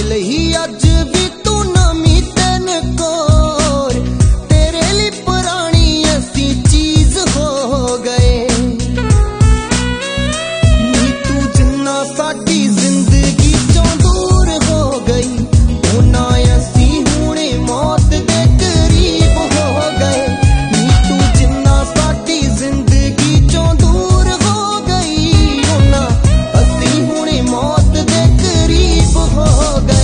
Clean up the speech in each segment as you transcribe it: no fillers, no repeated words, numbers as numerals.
साडे लई अज भी तू नवीं तैन कोर, तेरे लिए पुरानी असी चीज हो गए। नी तू जिन्ना साडी जिंदगी चों दूर हो गई, उन्ना असी हुणे मौत दे करीब हो गए। नी तू जिन्ना साडी जिंदगी चों दूर हो गई, उन्ना असी हुणे मौत दे करीब हो गए।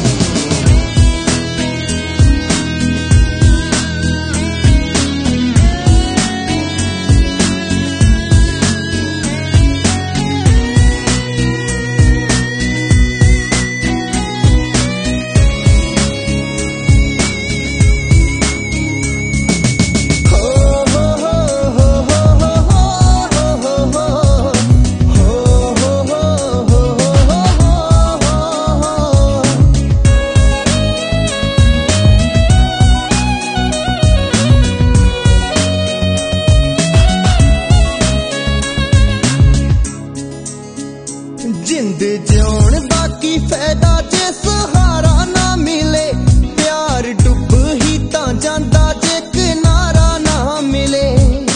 जिंद जिउण दा की फायदा जे सहारा ना मिले, प्यार डुब ही तां जांदा जे किनारा ना मिले।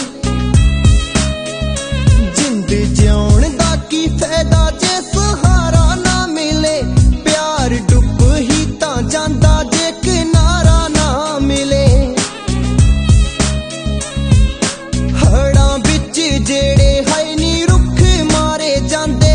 जिंद जिउण दा की फायदा जे सहारा ना मिले, प्यार डुब ही तां जांदा जे किनारा ना मिले। हड़ां विच जेड़े है नी रुख मारे जांदे,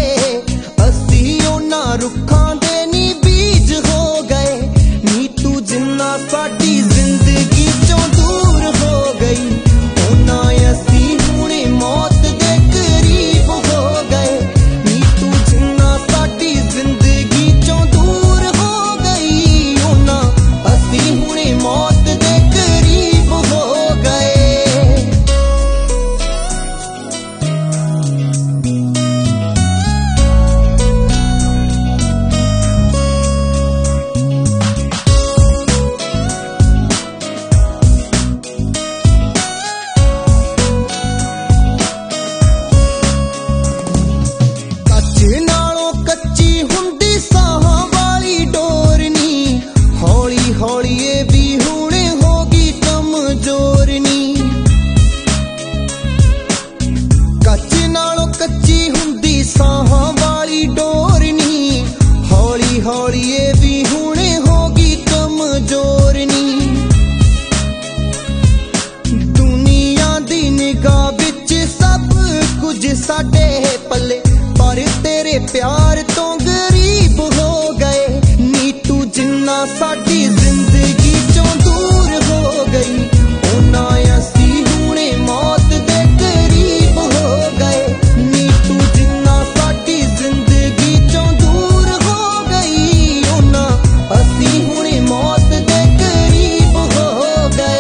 रुखां दे नी बीज हो गए। नी तू जिन्ना साडी जिंदगी चों दूर हो गई, उन्ना असी हुणे मौत दे करीब हो गए। नी तू जिन्ना साडी जिंदगी चों दूर हो गई, उन्ना असी हुणे मौत दे करीब हो गए। हौली ये भी हुणे होगी कमजोर नी, कच्च नालों कच्ची हुंदी साहां वाली डोर नी। हौली हौली ये भी हुणे होगी कमजोर नी। दुनिया दी निगाह विच सब कुछ साडे पल्ले, पर तेरे प्यार तो गरीब हो गए। नी तू जिन्ना साडी जिंदगी चों दूर हो गई, उन्ना असी हुणे मौत दे करीब हो गए। नी तू जिन्ना साडी जिंदगी चों दूर हो गई, उन्ना असी हुणे मौत दे करीब हो गए।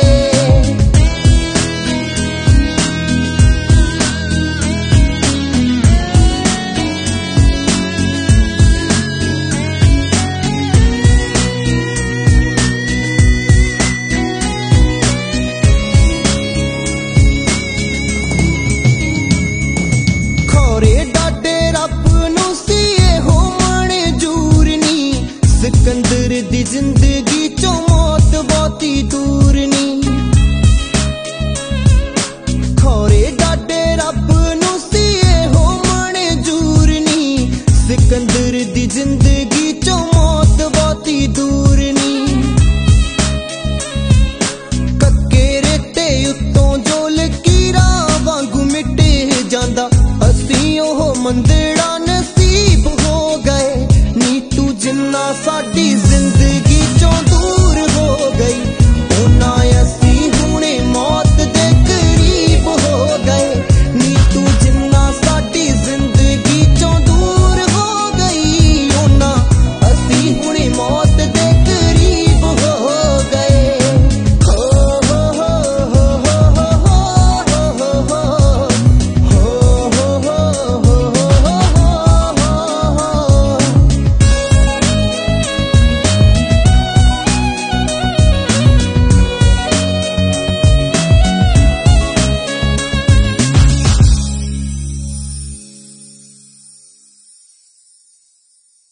सिकंदर दी जिंदगी